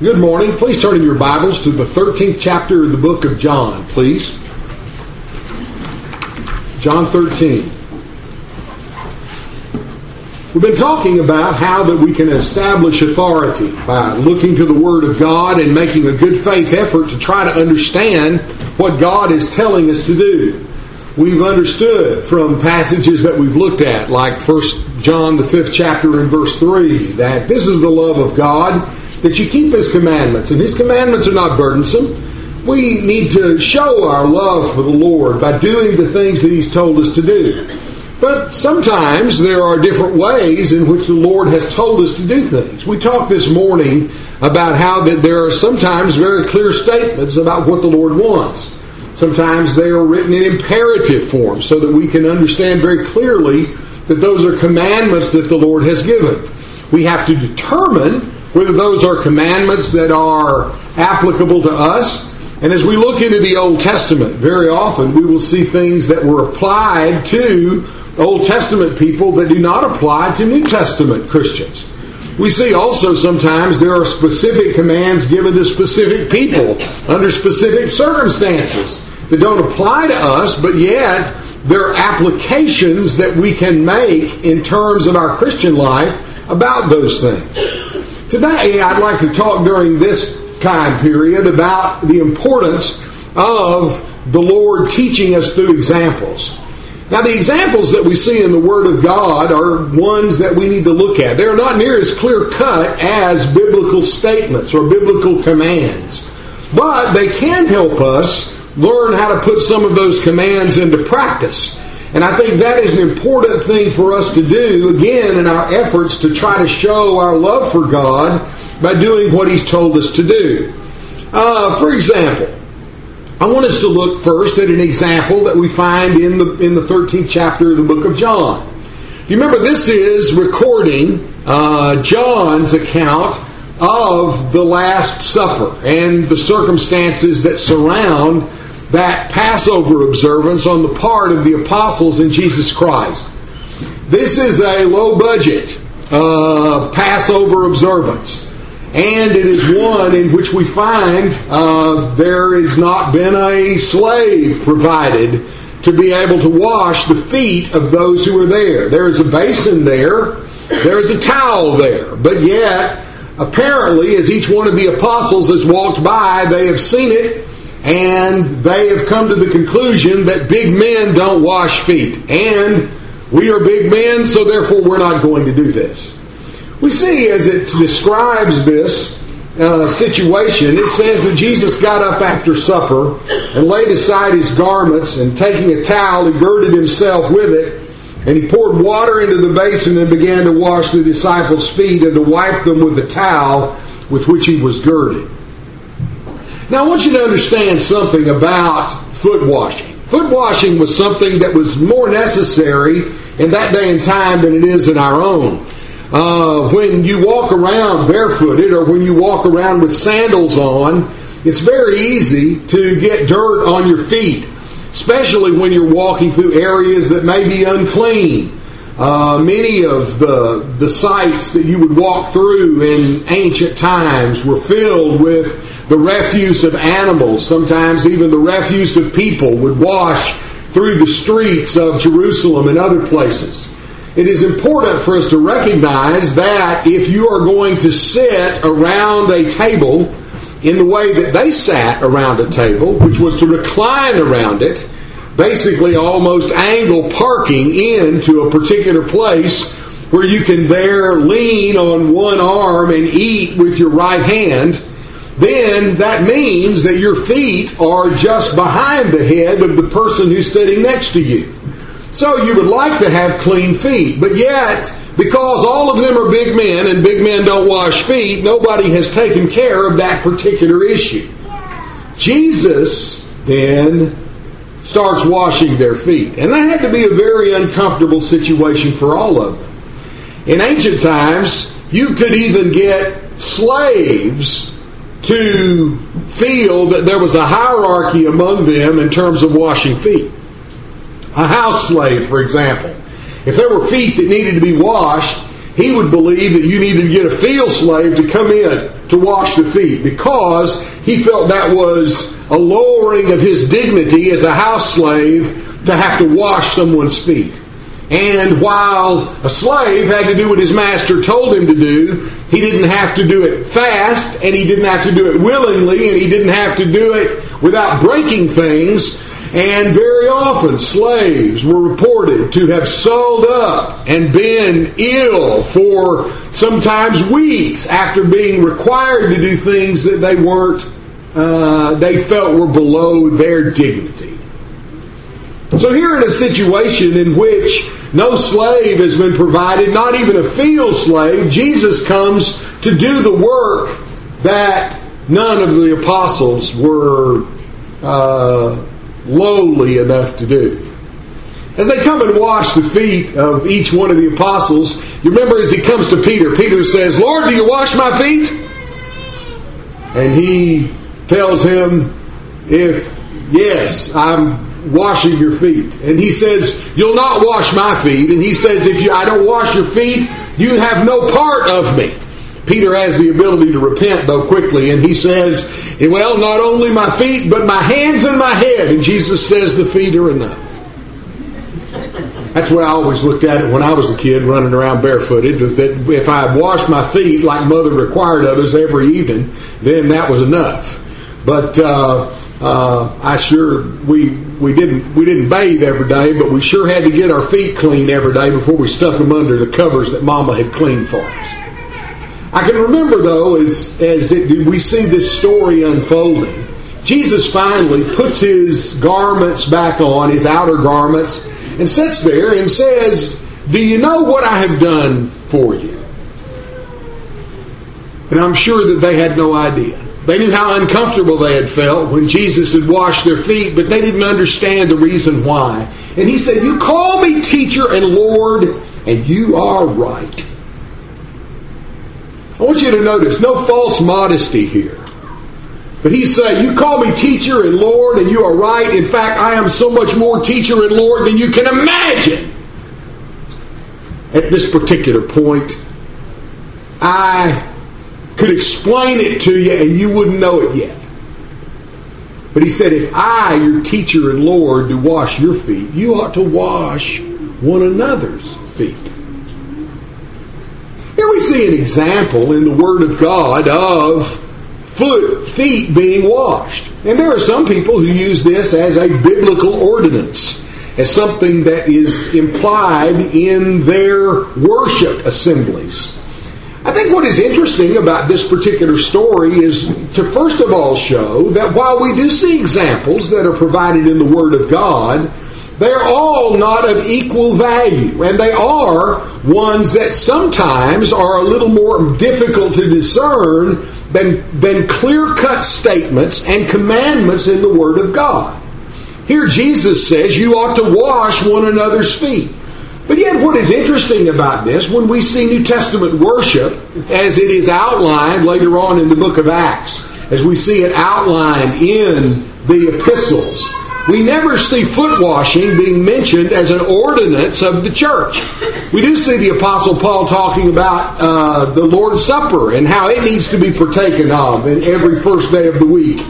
Good morning. Please turn in your Bibles to the 13th chapter of the book of John, please. John 13. We've been talking about how that we can establish authority by looking to the Word of God and making a good faith effort to try to understand what God is telling us to do. We've understood from passages that we've looked at, like 1 John the 5th chapter and verse 3, that this is the love of God, that you keep His commandments, and His commandments are not burdensome. We need to show our love for the Lord by doing the things that He's told us to do. But sometimes there are different ways in which the Lord has told us to do things. We talked this morning about how that there are sometimes very clear statements about what the Lord wants. Sometimes they are written in imperative form so that we can understand very clearly that those are commandments that the Lord has given. We have to determine whether those are commandments that are applicable to us. And as we look into the Old Testament, very often we will see things that were applied to Old Testament people that do not apply to New Testament Christians. We see also sometimes there are specific commands given to specific people under specific circumstances that don't apply to us, but yet there are applications that we can make in terms of our Christian life about those things. Today, I'd like to talk during this time period about the importance of the Lord teaching us through examples. Now, the examples that we see in the Word of God are ones that we need to look at. They're not near as clear-cut as biblical statements or biblical commands, but they can help us learn how to put some of those commands into practice. And I think that is an important thing for us to do, again, in our efforts to try to show our love for God by doing what He's told us to do. For example, I want us to look first at an example that we find in the 13th chapter of the book of John. You remember, this is recording John's account of the Last Supper and the circumstances that surround that Passover observance on the part of the apostles in Jesus Christ. This is a low-budget Passover observance, and it is one in which we find there has not been a slave provided to be able to wash the feet of those who are there. There is a basin there, there is a towel there, but yet, apparently, as each one of the apostles has walked by, they have seen it, and they have come to the conclusion that big men don't wash feet. And we are big men, so therefore we're not going to do this. We see as it describes this situation, it says that Jesus got up after supper and laid aside His garments, and taking a towel, He girded Himself with it, and He poured water into the basin and began to wash the disciples' feet and to wipe them with the towel with which He was girded. Now, I want you to understand something about foot washing. Foot washing was something that was more necessary in that day and time than it is in our own. When you walk around barefooted or when you walk around with sandals on, it's very easy to get dirt on your feet, especially when you're walking through areas that may be unclean. Many of the sites that you would walk through in ancient times were filled with the refuse of animals. Sometimes even the refuse of people would wash through the streets of Jerusalem and other places. It is important for us to recognize that if you are going to sit around a table in the way that they sat around a table, which was to recline around it, basically almost angle parking into a particular place where you can there lean on one arm and eat with your right hand, then that means that your feet are just behind the head of the person who's sitting next to you. So you would like to have clean feet, but yet, because all of them are big men and big men don't wash feet, nobody has taken care of that particular issue. Jesus then starts washing their feet. And that had to be a very uncomfortable situation for all of them. In ancient times, you could even get slaves to feel that there was a hierarchy among them in terms of washing feet. A house slave, for example. If there were feet that needed to be washed, he would believe that you needed to get a field slave to come in to wash the feet because he felt that was a lowering of his dignity as a house slave to have to wash someone's feet. And while a slave had to do what his master told him to do, he didn't have to do it fast, and he didn't have to do it willingly, and he didn't have to do it without breaking things. And very often slaves were reported to have sold up and been ill for sometimes weeks after being required to do things that they felt were below their dignity. So here in a situation in which no slave has been provided, not even a field slave, Jesus comes to do the work that none of the apostles were lowly enough to do. As they come and wash the feet of each one of the apostles, you remember as he comes to Peter, Peter says, "Lord, do you wash my feet?" And he tells him, "Yes, I'm washing your feet." And he says, "You'll not wash my feet." And he says, "If I don't wash your feet, you have no part of me." Peter has the ability to repent, though, quickly. And he says, "Well, not only my feet, but my hands and my head." And Jesus says the feet are enough. That's the way I always looked at it when I was a kid running around barefooted. That if I had washed my feet like Mother required of us every evening, then that was enough. But we didn't bathe every day, but we sure had to get our feet clean every day before we stuck them under the covers that Mama had cleaned for us. I can remember, though, as we see this story unfolding, Jesus finally puts his garments back on, his outer garments, and sits there and says, "Do you know what I have done for you?" And I'm sure that they had no idea. They knew how uncomfortable they had felt when Jesus had washed their feet, but they didn't understand the reason why. And he said, "You call me teacher and Lord, and you are right." I want you to notice, no false modesty here. But he's saying, "You call me teacher and Lord, and you are right. In fact, I am so much more teacher and Lord than you can imagine." At this particular point, I could explain it to you and you wouldn't know it yet. But he said, if I, your teacher and Lord, do wash your feet, you ought to wash one another's feet. Here we see an example in the Word of God of feet being washed. And there are some people who use this as a biblical ordinance, as something that is implied in their worship assemblies. I think what is interesting about this particular story is to first of all show that while we do see examples that are provided in the Word of God, they're all not of equal value, and they are ones that sometimes are a little more difficult to discern than clear-cut statements and commandments in the Word of God. Here Jesus says you ought to wash one another's feet. But yet what is interesting about this, when we see New Testament worship, as it is outlined later on in the book of Acts, as we see it outlined in the epistles, we never see foot washing being mentioned as an ordinance of the church. We do see the Apostle Paul talking about the Lord's Supper and how it needs to be partaken of in every first day of the week.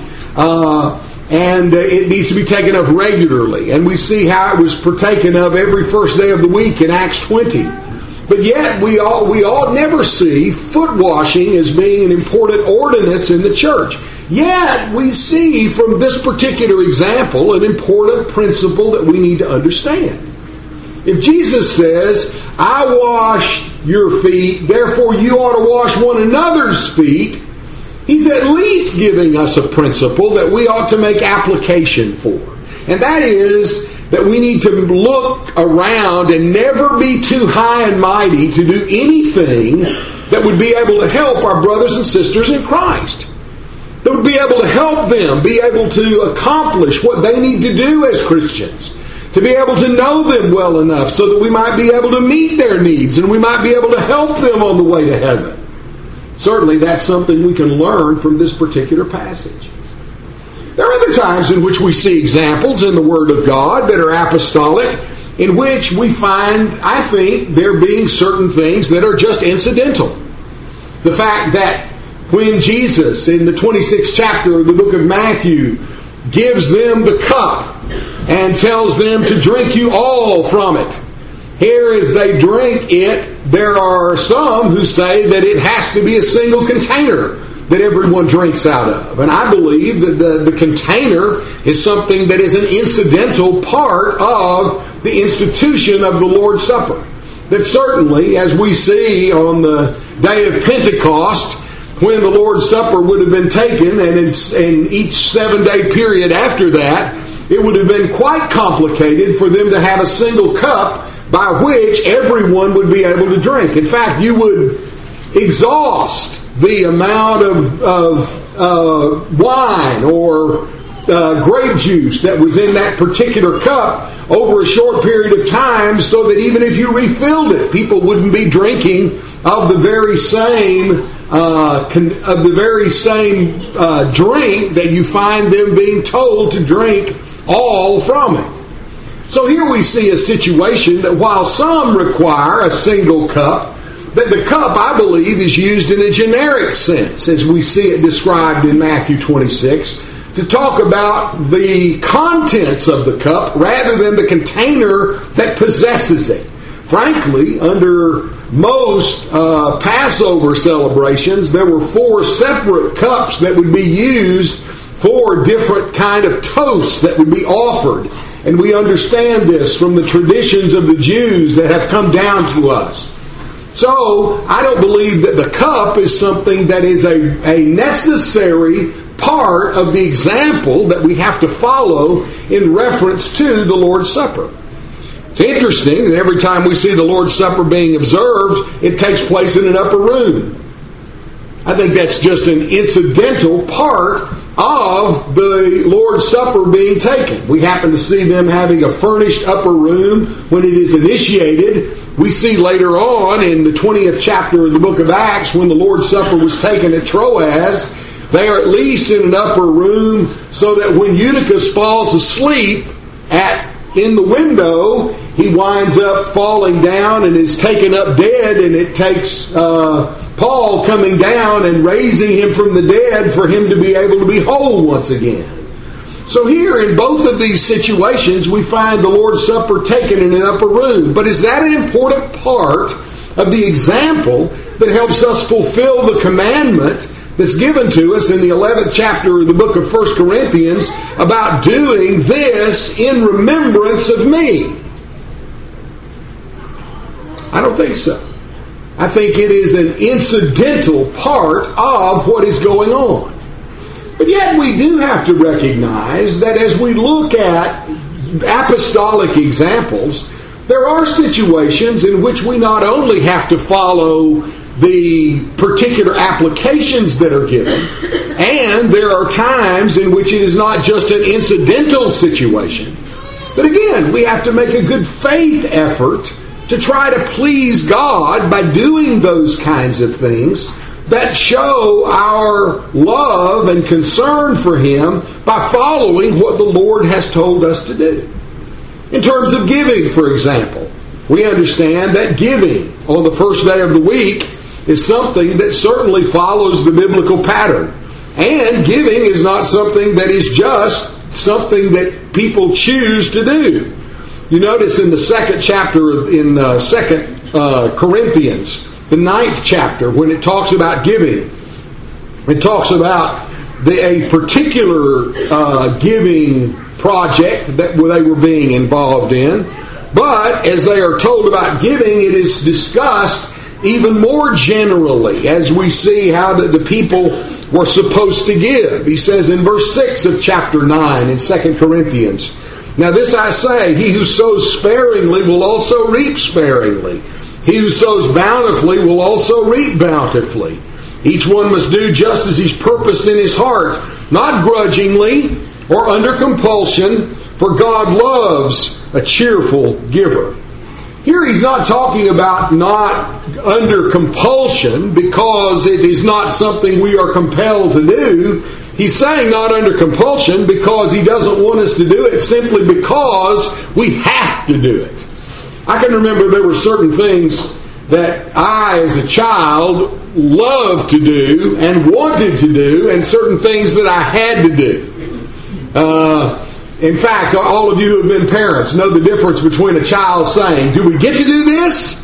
And it needs to be taken of regularly. And we see how it was partaken of every first day of the week in Acts 20. But yet we all never see foot washing as being an important ordinance in the church. Yet we see from this particular example an important principle that we need to understand. If Jesus says, I wash your feet, therefore you ought to wash one another's feet, he's at least giving us a principle that we ought to make application for. And that is that we need to look around and never be too high and mighty to do anything that would be able to help our brothers and sisters in Christ. That would be able to help them be able to accomplish what they need to do as Christians. To be able to know them well enough so that we might be able to meet their needs and we might be able to help them on the way to heaven. Certainly that's something we can learn from this particular passage. There are other times in which we see examples in the Word of God that are apostolic, in which we find, I think, there being certain things that are just incidental. The fact that when Jesus, in the 26th chapter of the book of Matthew, gives them the cup and tells them to drink you all from it. Here, as they drink it, there are some who say that it has to be a single container that everyone drinks out of. And I believe that the container is something that is an incidental part of the institution of the Lord's Supper. That certainly, as we see on the day of Pentecost, when the Lord's Supper would have been taken, and in each 7-day period after that, it would have been quite complicated for them to have a single cup by which everyone would be able to drink. In fact, you would exhaust the amount of wine or grape juice that was in that particular cup over a short period of time, so that even if you refilled it, people wouldn't be drinking of the very same drink that you find them being told to drink all from it. So here we see a situation that while some require a single cup, that the cup, I believe, is used in a generic sense, as we see it described in Matthew 26, to talk about the contents of the cup rather than the container that possesses it. Frankly, under most Passover celebrations, there were 4 separate cups that would be used for different kind of toasts that would be offered. And we understand this from the traditions of the Jews that have come down to us. So, I don't believe that the cup is something that is a necessary part of the example that we have to follow in reference to the Lord's Supper. It's interesting that every time we see the Lord's Supper being observed, it takes place in an upper room. I think that's just an incidental part of the Lord's Supper being taken. We happen to see them having a furnished upper room when it is initiated. We see later on in the 20th chapter of the book of Acts, when the Lord's Supper was taken at Troas, they are at least in an upper room so that when Eutychus falls asleep in the window, he winds up falling down and is taken up dead, and it takes Paul coming down and raising him from the dead for him to be able to be whole once again. So here, in both of these situations, we find the Lord's Supper taken in an upper room. But is that an important part of the example that helps us fulfill the commandment that's given to us in the 11th chapter of the book of 1 Corinthians about doing this in remembrance of me? I don't think so. I think it is an incidental part of what is going on. But yet we do have to recognize that as we look at apostolic examples, there are situations in which we not only have to follow the particular applications that are given, and there are times in which it is not just an incidental situation, but again, we have to make a good faith effort to try to please God by doing those kinds of things that show our love and concern for Him by following what the Lord has told us to do. In terms of giving, for example, we understand that giving on the first day of the week is something that certainly follows the biblical pattern. And giving is not something that is just something that people choose to do. You notice in the second chapter, in 2 Corinthians, the 9th chapter, when it talks about giving, it talks about a particular giving project that they were being involved in. But as they are told about giving, it is discussed even more generally as we see how the people were supposed to give. He says in verse 6 of chapter 9 in 2 Corinthians, "Now this I say, he who sows sparingly will also reap sparingly. He who sows bountifully will also reap bountifully. Each one must do just as he's purposed in his heart, not grudgingly or under compulsion, for God loves a cheerful giver." Here he's not talking about not under compulsion because it is not something we are compelled to do. He's saying not under compulsion because he doesn't want us to do it simply because we have to do it. I can remember there were certain things that I, as a child, loved to do and wanted to do, and certain things that I had to do. In fact, all of you who have been parents know the difference between a child saying, "Do we get to do this?"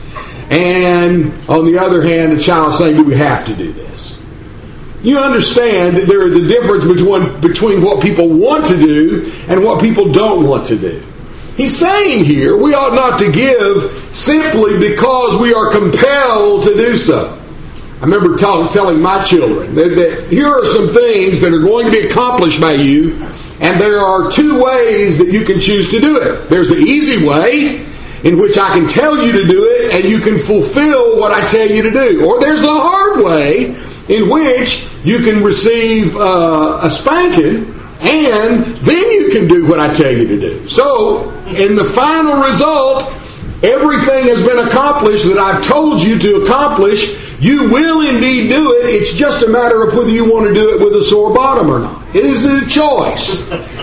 and on the other hand, a child saying, "Do we have to do this?" You understand that there is a difference between what people want to do and what people don't want to do. He's saying here, we ought not to give simply because we are compelled to do so. I remember telling my children that here are some things that are going to be accomplished by you, and there are two ways that you can choose to do it. There's the easy way, in which I can tell you to do it, and you can fulfill what I tell you to do. Or there's the hard way, in which you can receive a spanking, and then you can do what I tell you to do. So, in the final result, everything has been accomplished that I've told you to accomplish. You will indeed do it. It's just a matter of whether you want to do it with a sore bottom or not. It is a choice.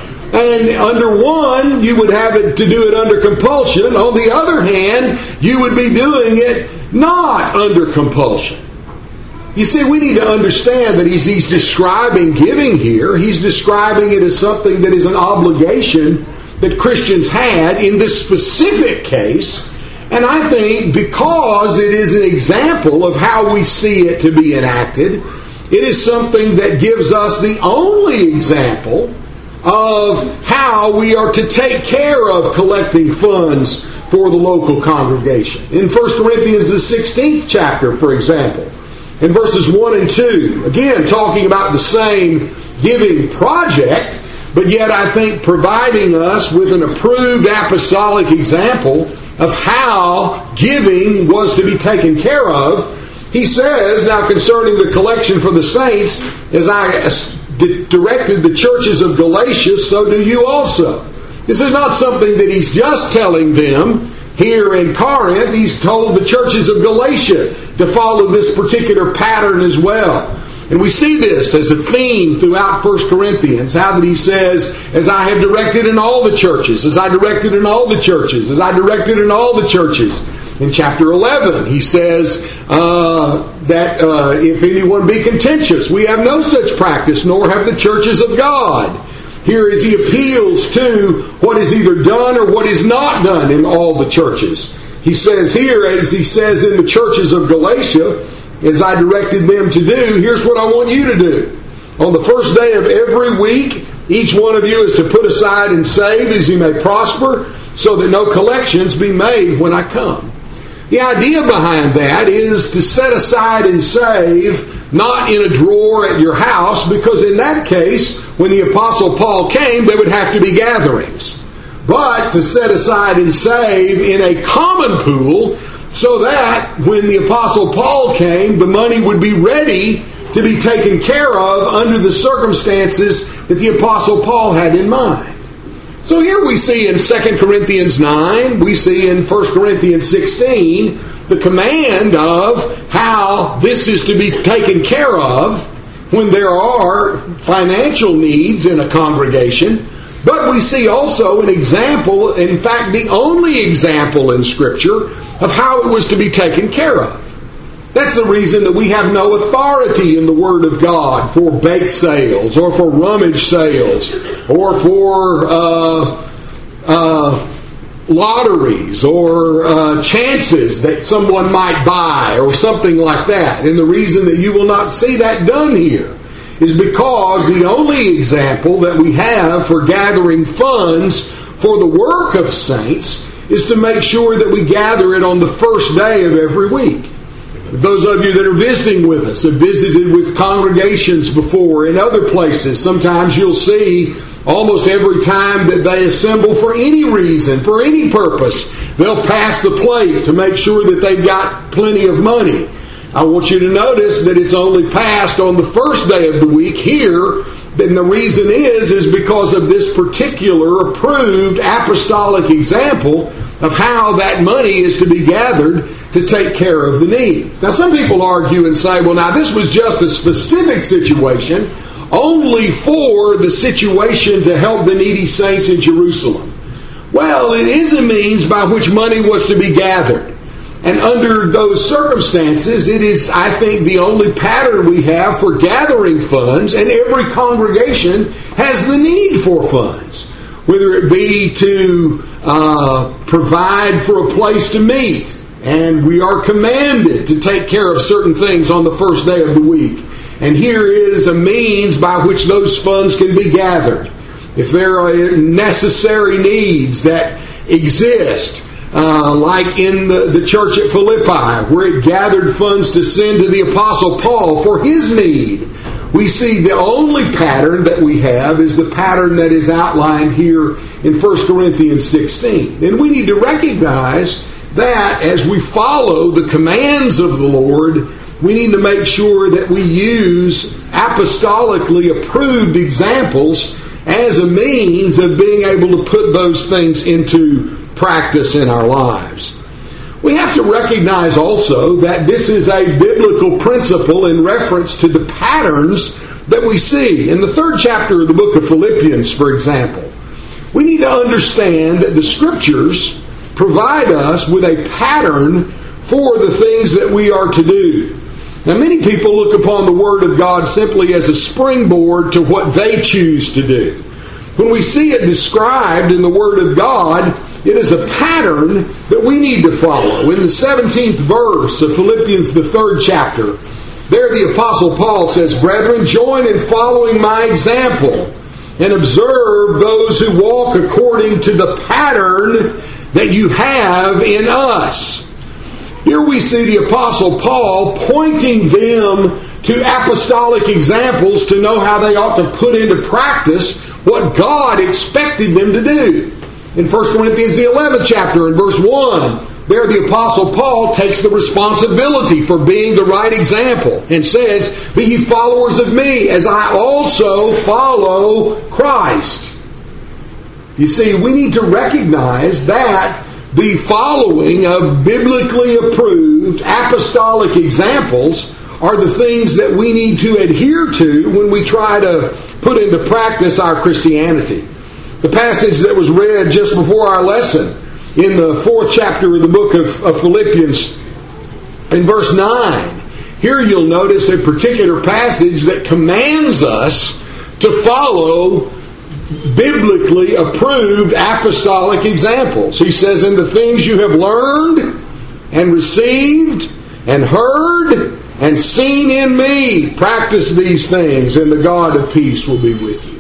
And under one, you would have it to do it under compulsion. On the other hand, you would be doing it not under compulsion. You see, we need to understand that he's describing giving here. He's describing it as something that is an obligation that Christians had in this specific case. And I think because it is an example of how we see it to be enacted, it is something that gives us the only example of how we are to take care of collecting funds for the local congregation. In 1 Corinthians, the 16th chapter, for example, in verses 1 and 2, again, talking about the same giving project, but yet I think providing us with an approved apostolic example of how giving was to be taken care of. He says, now concerning the collection for the saints, as I directed the churches of Galatia, so do you also. This is not something that he's just telling them here in Corinth. He's told the churches of Galatia to follow this particular pattern as well. And we see this as a theme throughout 1 Corinthians, how that he says, as I have directed in all the churches, as I directed in all the churches, as I directed in all the churches. In chapter 11, he says that if anyone be contentious, we have no such practice, nor have the churches of God. Here as he appeals to what is either done or what is not done in all the churches. He says here, as he says in the churches of Galatia, as I directed them to do, here's what I want you to do. On the first day of every week, each one of you is to put aside and save as you may prosper, so that no collections be made when I come. The idea behind that is to set aside and save, not in a drawer at your house, because in that case, when the Apostle Paul came, there would have to be gatherings. But to set aside and save in a common pool, so that when the Apostle Paul came, the money would be ready to be taken care of under the circumstances that the Apostle Paul had in mind. So here we see in 2 Corinthians 9, we see in 1 Corinthians 16, the command of how this is to be taken care of when there are financial needs in a congregation. But we see also an example, in fact the only example in Scripture, of how it was to be taken care of. That's the reason that we have no authority in the Word of God for bake sales or for rummage sales or for lotteries or chances that someone might buy or something like that. And the reason that you will not see that done here is because the only example that we have for gathering funds for the work of saints is to make sure that we gather it on the first day of every week. Those of you that are visiting with us have visited with congregations before in other places. Sometimes you'll see almost every time that they assemble for any reason, for any purpose, they'll pass the plate to make sure that they've got plenty of money. I want you to notice that it's only passed on the first day of the week here. And the reason is because of this particular approved apostolic example of how that money is to be gathered to take care of the needs. Now some people argue and say, well now this was just a specific situation only for the situation to help the needy saints in Jerusalem. Well, it is a means by which money was to be gathered. And under those circumstances, it is, I think, the only pattern we have for gathering funds, and every congregation has the need for funds, whether it be to provide for a place to meet, and we are commanded to take care of certain things on the first day of the week. And here is a means by which those funds can be gathered. If there are necessary needs that exist, like in the church at Philippi, where it gathered funds to send to the Apostle Paul for his need, we see the only pattern that we have is the pattern that is outlined here in 1 Corinthians 16. And we need to recognize that as we follow the commands of the Lord, we need to make sure that we use apostolically approved examples as a means of being able to put those things into practice in our lives. We have to recognize also that this is a biblical principle in reference to the patterns that we see. In the 3rd chapter of the book of Philippians, for example, we need to understand that the Scriptures provide us with a pattern for the things that we are to do. Now, many people look upon the Word of God simply as a springboard to what they choose to do. When we see it described in the Word of God, it is a pattern that we need to follow. In the 17th verse of Philippians, the 3rd chapter, there the Apostle Paul says, "Brethren, join in following my example, and observe those who walk according to the pattern that you have in us." Here we see the Apostle Paul pointing them to apostolic examples to know how they ought to put into practice what God expected them to do. In 1 Corinthians, the 11th chapter, in verse 1, there the Apostle Paul takes the responsibility for being the right example and says, "Be ye followers of me, as I also follow Christ." You see, we need to recognize that the following of biblically approved apostolic examples are the things that we need to adhere to when we try to put into practice our Christianity. The passage that was read just before our lesson in the 4th chapter of the book of Philippians, in verse 9, here you'll notice a particular passage that commands us to follow biblically approved apostolic examples. He says, "In the things you have learned and received and heard and seen in me, practice these things, and the God of peace will be with you."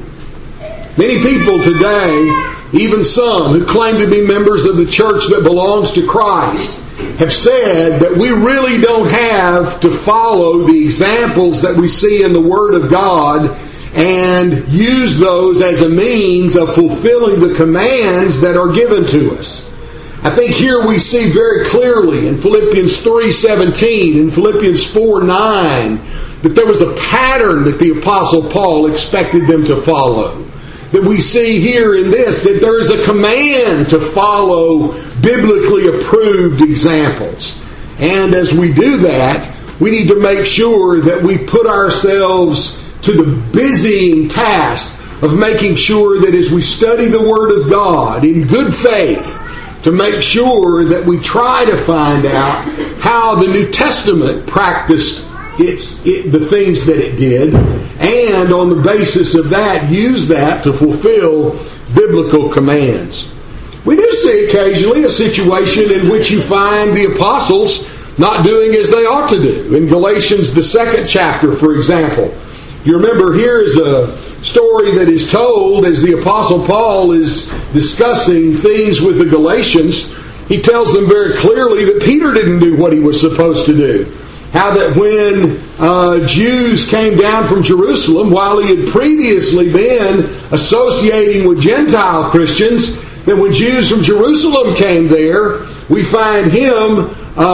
Many people today, even some who claim to be members of the church that belongs to Christ, have said that we really don't have to follow the examples that we see in the Word of God and use those as a means of fulfilling the commands that are given to us. I think here we see very clearly in Philippians 3:17 and Philippians 4:9 that there was a pattern that the Apostle Paul expected them to follow. That we see here in this, that there is a command to follow biblically approved examples. And as we do that, we need to make sure that we put ourselves to the busying task of making sure that as we study the Word of God in good faith, to make sure that we try to find out how the New Testament practiced the things that it did, and on the basis of that, use that to fulfill biblical commands. We do see occasionally a situation in which you find the apostles not doing as they ought to do. In Galatians, the 2nd chapter, for example, you remember here is a story that is told as the Apostle Paul is discussing things with the Galatians. He tells them very clearly that Peter didn't do what he was supposed to do. How that when Jews came down from Jerusalem, while he had previously been associating with Gentile Christians, that when Jews from Jerusalem came there, we find him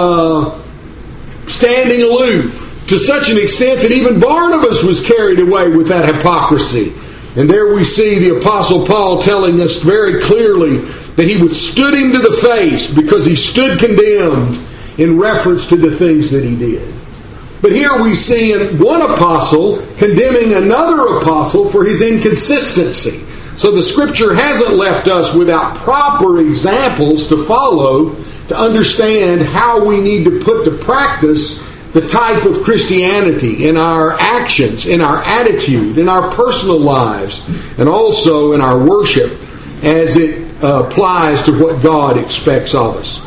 standing aloof, to such an extent that even Barnabas was carried away with that hypocrisy. And there we see the Apostle Paul telling us very clearly that he withstood him to the face because he stood condemned in reference to the things that he did. But here we see one apostle condemning another apostle for his inconsistency. So the Scripture hasn't left us without proper examples to follow to understand how we need to put to practice the type of Christianity in our actions, in our attitude, in our personal lives, and also in our worship as it applies to what God expects of us.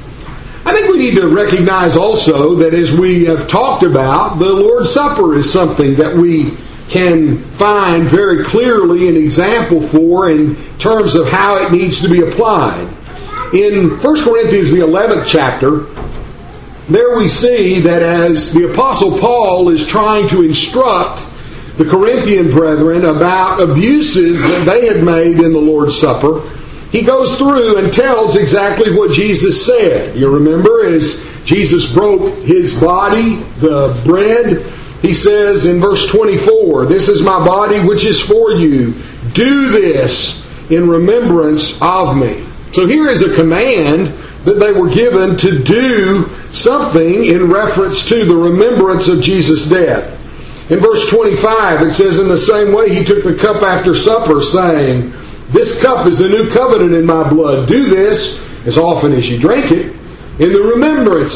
I think we need to recognize also that as we have talked about, the Lord's Supper is something that we can find very clearly an example for in terms of how it needs to be applied. In 1 Corinthians, the 11th chapter, there we see that as the Apostle Paul is trying to instruct the Corinthian brethren about abuses that they had made in the Lord's Supper, he goes through and tells exactly what Jesus said. You remember, as Jesus broke His body, the bread, He says in verse 24, "This is my body which is for you. Do this in remembrance of me." So here is a command that they were given to do something in reference to the remembrance of Jesus' death. In verse 25 it says, "In the same way He took the cup after supper, saying, 'This cup is the new covenant in my blood. Do this as often as you drink it in remembrance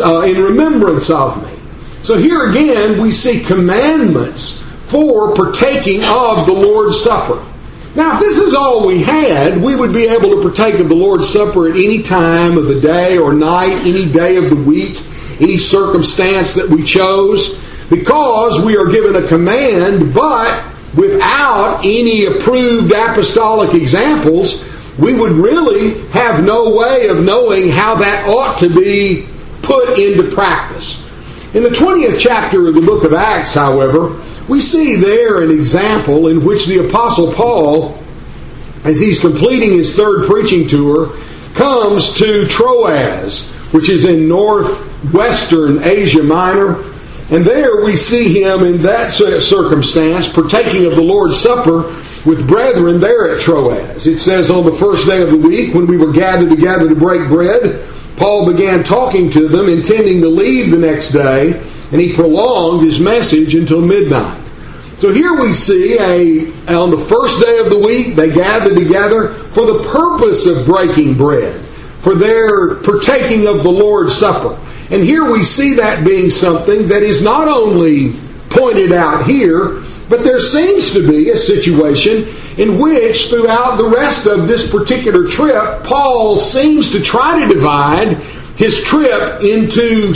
of me.'" So here again we see commandments for partaking of the Lord's Supper. Now, if this is all we had, we would be able to partake of the Lord's Supper at any time of the day or night, any day of the week, any circumstance that we chose, because we are given a command, but without any approved apostolic examples, we would really have no way of knowing how that ought to be put into practice. In the 20th chapter of the book of Acts, however, we see there an example in which the Apostle Paul, as he's completing his third preaching tour, comes to Troas, which is in northwestern Asia Minor. And there we see him in that circumstance partaking of the Lord's Supper with brethren there at Troas. It says, "On the first day of the week, when we were gathered together to break bread, Paul began talking to them, intending to leave the next day, and he prolonged his message until midnight." So here we see on the first day of the week, they gathered together for the purpose of breaking bread, for their partaking of the Lord's Supper. And here we see that being something that is not only pointed out here, but there seems to be a situation in which throughout the rest of this particular trip, Paul seems to try to divide his trip into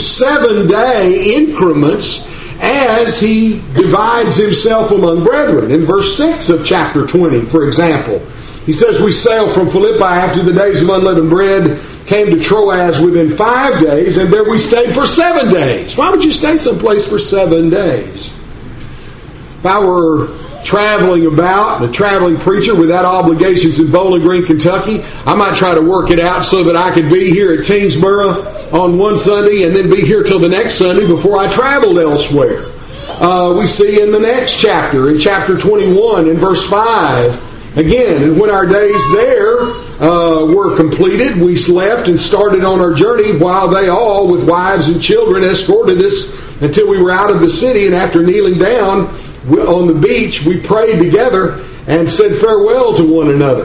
7-day increments as he divides himself among brethren. In verse 6 of chapter 20, for example, he says, "We sailed from Philippi after the days of unleavened bread, came to Troas within 5 days, and there we stayed for 7 days." Why would you stay someplace for 7 days? If I were traveling about, a traveling preacher without obligations in Bowling Green, Kentucky, I might try to work it out so that I could be here at Tyngsboro on one Sunday and then be here till the next Sunday before I traveled elsewhere. We see in the next chapter, in chapter 21, in verse 5, again, "And when our days there were completed, we left and started on our journey, while they all, with wives and children, escorted us until we were out of the city. And after kneeling down on the beach, we prayed together and said farewell to one another."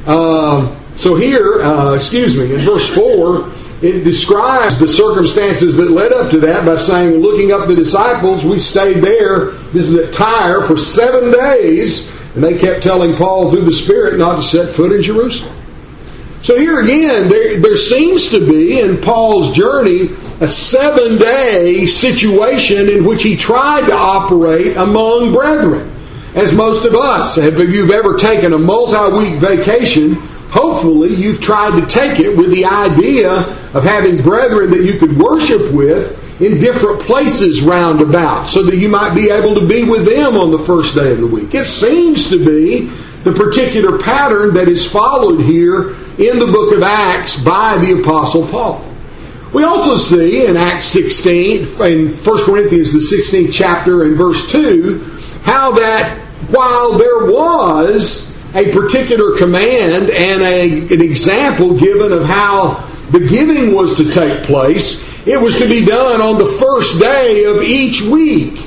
So here, in verse 4, it describes the circumstances that led up to that by saying, "Looking up the disciples, we stayed there," this is at Tyre, "for 7 days, and they kept telling Paul through the Spirit not to set foot in Jerusalem." So here again, there seems to be in Paul's journey a 7-day situation in which he tried to operate among brethren. As most of us, if you've ever taken a multi-week vacation, hopefully you've tried to take it with the idea of having brethren that you could worship with in different places round about, so that you might be able to be with them on the first day of the week. It seems to be the particular pattern that is followed here in the book of Acts by the Apostle Paul. We also see in Acts 16, in 1 Corinthians the 16th chapter and verse 2, how that while there was a particular command and an example given of how the giving was to take place, it was to be done on the first day of each week.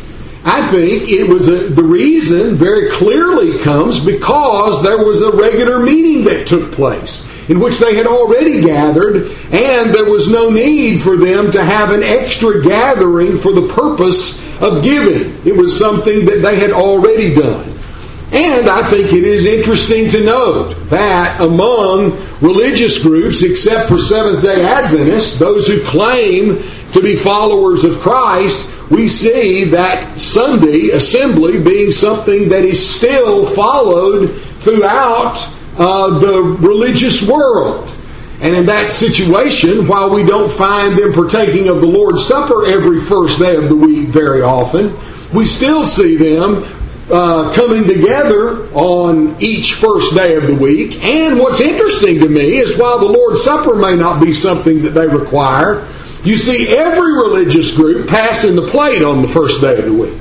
I think it was the reason very clearly comes because there was a regular meeting that took place in which they had already gathered, and there was no need for them to have an extra gathering for the purpose of giving. It was something that they had already done. And I think it is interesting to note that among religious groups, except for Seventh-day Adventists, those who claim to be followers of Christ, we see that Sunday assembly being something that is still followed throughout the religious world. And in that situation, while we don't find them partaking of the Lord's Supper every first day of the week very often, we still see them coming together on each first day of the week. And what's interesting to me is while the Lord's Supper may not be something that they require, you see every religious group passing the plate on the first day of the week.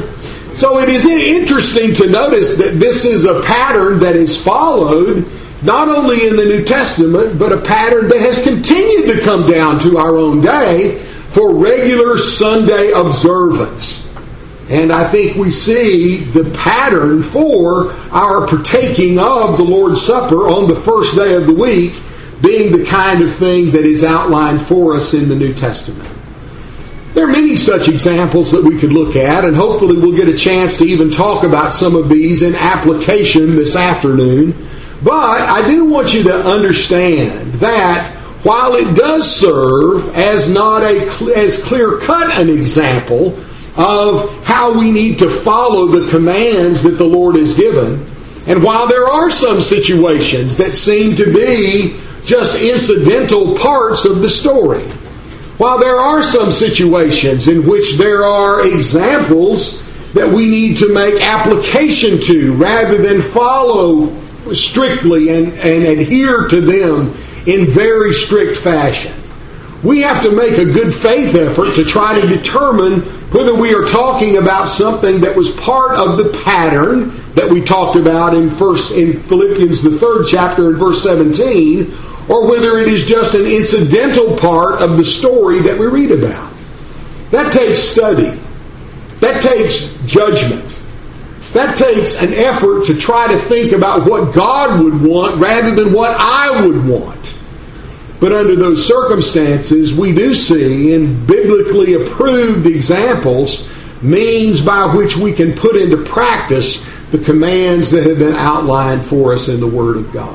So it is interesting to notice that this is a pattern that is followed not only in the New Testament, but a pattern that has continued to come down to our own day for regular Sunday observance. And I think we see the pattern for our partaking of the Lord's Supper on the first day of the week being the kind of thing that is outlined for us in the New Testament. There are many such examples that we could look at, and hopefully we'll get a chance to even talk about some of these in application this afternoon. But I do want you to understand that while it does serve as not as clear-cut an example of how we need to follow the commands that the Lord has given, and while there are some situations that seem to be just incidental parts of the story, while there are some situations in which there are examples that we need to make application to rather than follow strictly and adhere to them in very strict fashion, we have to make a good faith effort to try to determine whether we are talking about something that was part of the pattern that we talked about in Philippians the 3rd chapter and verse 17, or whether it is just an incidental part of the story that we read about. That takes study. That takes judgment. That takes an effort to try to think about what God would want rather than what I would want. But under those circumstances, we do see in biblically approved examples means by which we can put into practice the commands that have been outlined for us in the Word of God.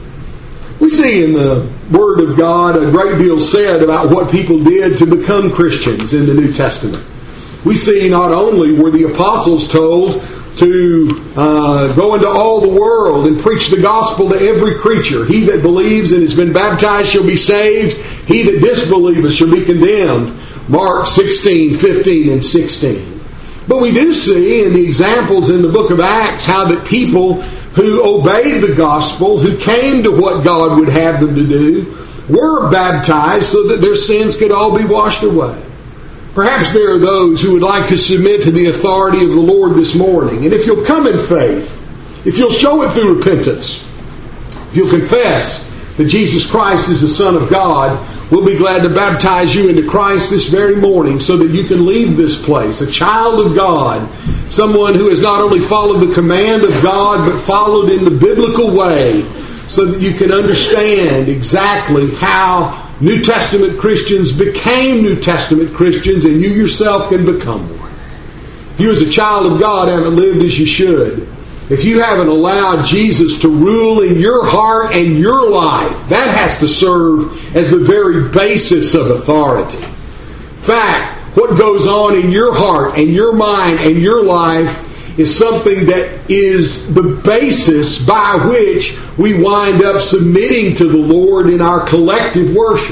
We see in the Word of God a great deal said about what people did to become Christians in the New Testament. We see not only were the apostles told to go into all the world and preach the gospel to every creature. He that believes and has been baptized shall be saved. He that disbelieveth shall be condemned. Mark 16, 15, and 16. But we do see in the examples in the book of Acts how that people who obeyed the gospel, who came to what God would have them to do, were baptized so that their sins could all be washed away. Perhaps there are those who would like to submit to the authority of the Lord this morning. And if you'll come in faith, if you'll show it through repentance, if you'll confess that Jesus Christ is the Son of God, we'll be glad to baptize you into Christ this very morning so that you can leave this place, a child of God, someone who has not only followed the command of God, but followed in the biblical way, so that you can understand exactly how New Testament Christians became New Testament Christians, and you yourself can become one. If you as a child of God haven't lived as you should, if you haven't allowed Jesus to rule in your heart and your life, that has to serve as the very basis of authority. In fact, what goes on in your heart and your mind and your life is something that is the basis by which we wind up submitting to the Lord in our collective worship.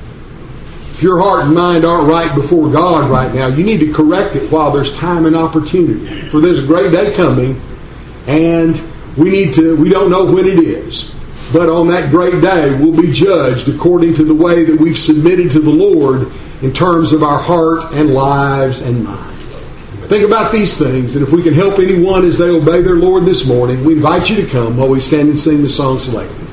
If your heart and mind aren't right before God right now, you need to correct it while there's time and opportunity. For there's a great day coming, and we don't know when it is. But on that great day, we'll be judged according to the way that we've submitted to the Lord in terms of our heart and lives and mind. Think about these things, and if we can help anyone as they obey their Lord this morning, we invite you to come while we stand and sing the song selected.